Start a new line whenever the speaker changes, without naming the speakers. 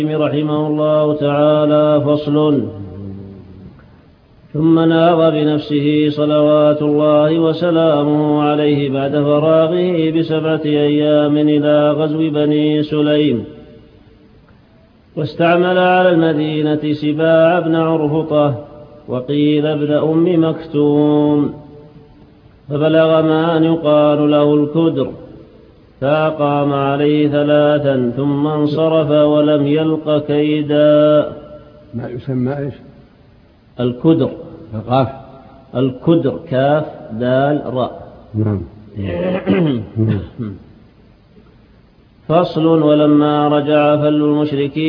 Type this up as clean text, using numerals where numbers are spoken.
رحمه الله تعالى. فصل. ثم نهض بنفسه صلوات الله وسلامه عليه بعد فراغه ب7 أيام إلى غزو بني سليم، واستعمل على المدينة سباع بن عرفطة وقيل ابن أم مكتوم، فبلغ ما أن يقال له الكدر، فأقام عليه 3 ثم انصرف ولم يلق كيدا.
ما يسمى إيش؟
الكدر.
القاف.
الكدر كاف دال راء.
نعم.
فصل. ولما رجع فل المشركين